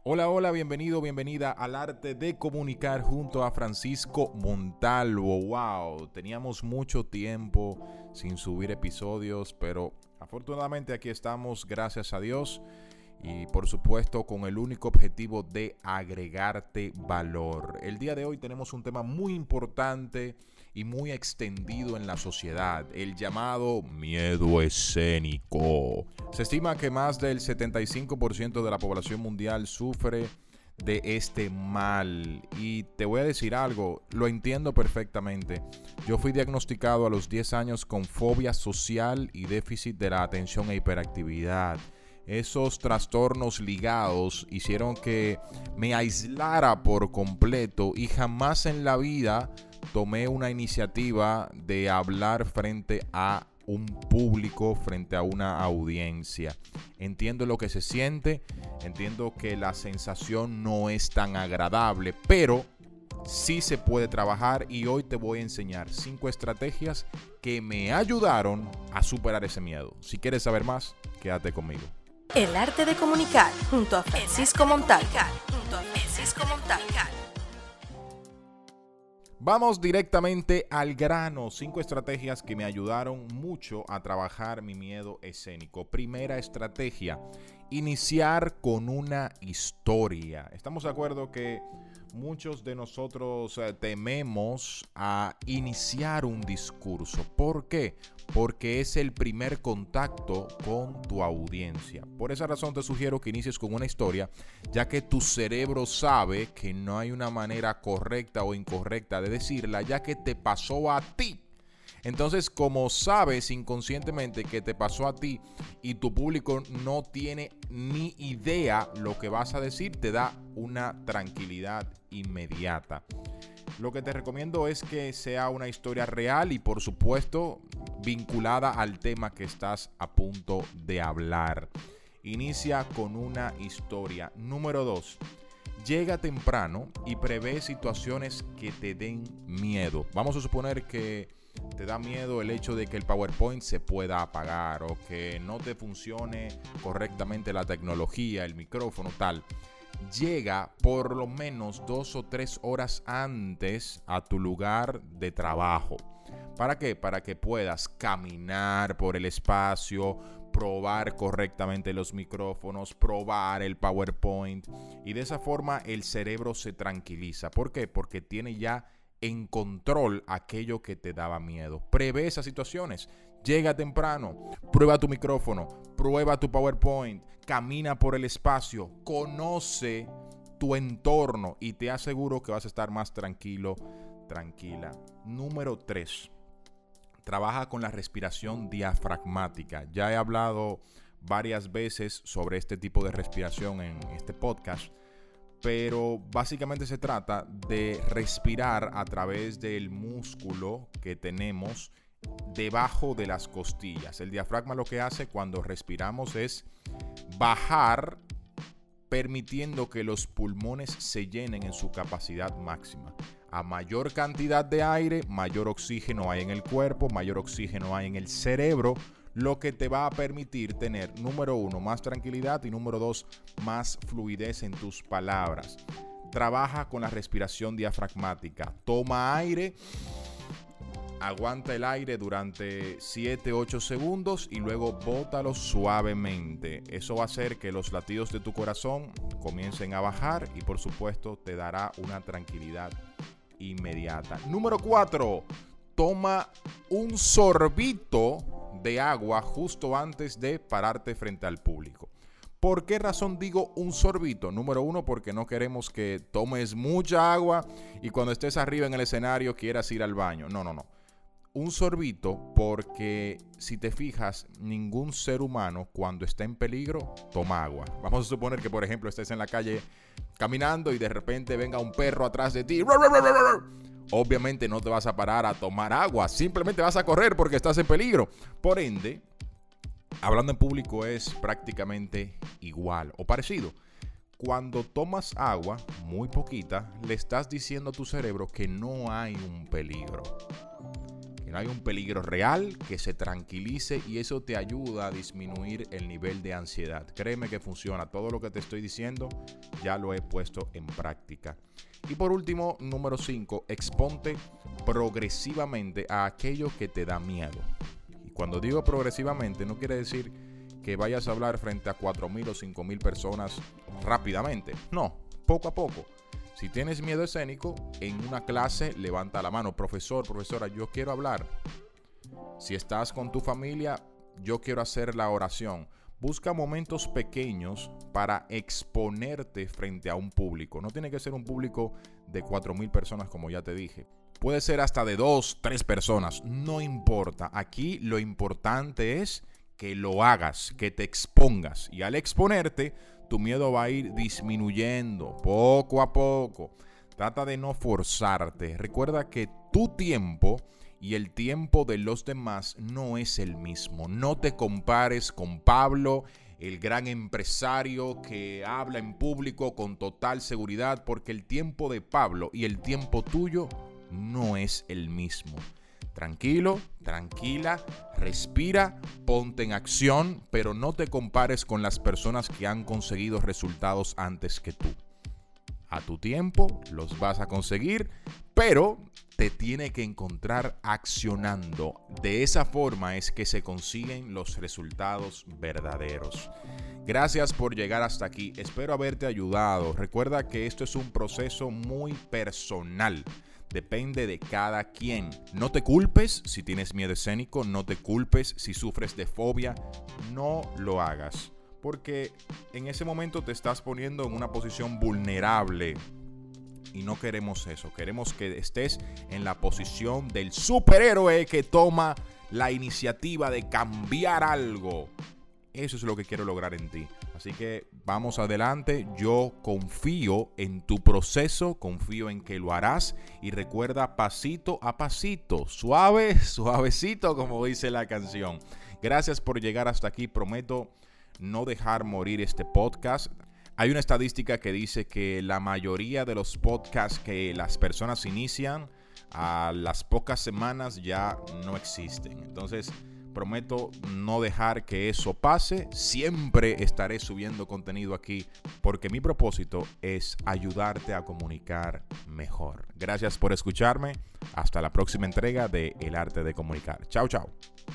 Hola, hola, bienvenido, bienvenida al arte de comunicar junto a Francisco Montalvo. Wow, teníamos mucho tiempo sin subir episodios, pero afortunadamente aquí estamos, gracias a Dios. Y por supuesto con el único objetivo de agregarte valor. El día de hoy tenemos un tema muy importante y muy extendido en la sociedad, el llamado miedo escénico. Se estima que más del 75% de la población mundial sufre de este mal. Y te voy a decir algo, lo entiendo perfectamente. Yo fui diagnosticado a los 10 años con fobia social y déficit de la atención e hiperactividad. Esos trastornos ligados hicieron que me aislara por completo y jamás en la vida tomé una iniciativa de hablar frente a un público, frente a una audiencia. Entiendo lo que se siente, entiendo que la sensación no es tan agradable, pero sí se puede trabajar y hoy te voy a enseñar 5 estrategias que me ayudaron a superar ese miedo. Si quieres saber más, quédate conmigo. El arte de comunicar junto a Francisco Montalvo. Vamos directamente al grano. 5 estrategias que me ayudaron mucho a trabajar mi miedo escénico. Primera estrategia, iniciar con una historia. Estamos de acuerdo que muchos de nosotros tememos a iniciar un discurso. ¿Por qué? Porque es el primer contacto con tu audiencia. Por esa razón te sugiero que inicies con una historia, ya que tu cerebro sabe que no hay una manera correcta o incorrecta de decirla, ya que te pasó a ti. Entonces, como sabes inconscientemente que te pasó a ti y tu público no tiene ni idea lo que vas a decir, te da una tranquilidad inmediata. Lo que te recomiendo es que sea una historia real y, por supuesto, vinculada al tema que estás a punto de hablar. Inicia con una historia. Número 2. Llega temprano y prevé situaciones que te den miedo. Vamos a suponer que te da miedo el hecho de que el PowerPoint se pueda apagar o que no te funcione correctamente la tecnología, el micrófono, tal. Llega por lo menos 2 o 3 horas antes a tu lugar de trabajo. ¿Para qué? Para que puedas caminar por el espacio, probar correctamente los micrófonos, probar el PowerPoint, y de esa forma el cerebro se tranquiliza. ¿Por qué? Porque tiene ya en control aquello que te daba miedo. Prevé esas situaciones. Llega temprano, prueba tu micrófono, prueba tu PowerPoint, camina por el espacio, conoce tu entorno y te aseguro que vas a estar más tranquilo, tranquila. Número 3. Trabaja con la respiración diafragmática. Ya he hablado varias veces sobre este tipo de respiración en este podcast, pero básicamente se trata de respirar a través del músculo que tenemos debajo de las costillas. El diafragma lo que hace cuando respiramos es bajar, permitiendo que los pulmones se llenen en su capacidad máxima. A mayor cantidad de aire, mayor oxígeno hay en el cuerpo, mayor oxígeno hay en el cerebro, lo que te va a permitir tener, número 1, más tranquilidad y número 2, más fluidez en tus palabras. Trabaja con la respiración diafragmática. Toma aire, aguanta el aire durante 7-8 segundos y luego bótalo suavemente. Eso va a hacer que los latidos de tu corazón comiencen a bajar y, por supuesto, te dará una tranquilidad inmediata. Número 4. Toma un sorbito de agua justo antes de pararte frente al público. ¿Por qué razón digo un sorbito? Número 1, porque no queremos que tomes mucha agua y cuando estés arriba en el escenario quieras ir al baño. No. Un sorbito porque, si te fijas, ningún ser humano cuando está en peligro toma agua. Vamos a suponer que, por ejemplo, estés en la calle caminando y de repente venga un perro atrás de ti. Obviamente no te vas a parar a tomar agua, simplemente vas a correr porque estás en peligro. Por ende, hablando en público es prácticamente igual o parecido. Cuando tomas agua, muy poquita, le estás diciendo a tu cerebro que no hay un peligro. no hay un peligro real, que se tranquilice y eso te ayuda a disminuir el nivel de ansiedad. Créeme que funciona. Todo lo que te estoy diciendo ya lo he puesto en práctica. Y por último, número 5, exponte progresivamente a aquello que te da miedo. Y cuando digo progresivamente, no quiere decir que vayas a hablar frente a 4,000 o 5,000 personas rápidamente. No, poco a poco. Si tienes miedo escénico, en una clase levanta la mano. Profesor, profesora, yo quiero hablar. Si estás con tu familia, yo quiero hacer la oración. Busca momentos pequeños para exponerte frente a un público. No tiene que ser un público de 4,000 personas, como ya te dije. Puede ser hasta de 2, 3 personas. No importa. Aquí lo importante es que lo hagas, que te expongas. Y al exponerte, tu miedo va a ir disminuyendo poco a poco. Trata de no forzarte. Recuerda que tu tiempo y el tiempo de los demás no es el mismo. No te compares con Pablo, el gran empresario que habla en público con total seguridad, porque el tiempo de Pablo y el tiempo tuyo no es el mismo. Tranquilo, tranquila, respira, ponte en acción, pero no te compares con las personas que han conseguido resultados antes que tú. A tu tiempo los vas a conseguir, pero te tiene que encontrar accionando. De esa forma es que se consiguen los resultados verdaderos. Gracias por llegar hasta aquí. Espero haberte ayudado. Recuerda que esto es un proceso muy personal. Depende de cada quien. No te culpes si tienes miedo escénico, no te culpes si sufres de fobia, no lo hagas. Porque en ese momento te estás poniendo en una posición vulnerable y no queremos eso. Queremos que estés en la posición del superhéroe que toma la iniciativa de cambiar algo. Eso es lo que quiero lograr en ti. Así que vamos adelante. Yo confío en tu proceso, confío en que lo harás. Y recuerda, pasito a pasito, suave, suavecito, como dice la canción. Gracias por llegar hasta aquí. Prometo no dejar morir este podcast. Hay una estadística que dice que la mayoría de los podcasts que las personas inician a las pocas semanas ya no existen. Entonces, prometo no dejar que eso pase. Siempre estaré subiendo contenido aquí porque mi propósito es ayudarte a comunicar mejor. Gracias por escucharme. Hasta la próxima entrega de El Arte de Comunicar. Chao, chao.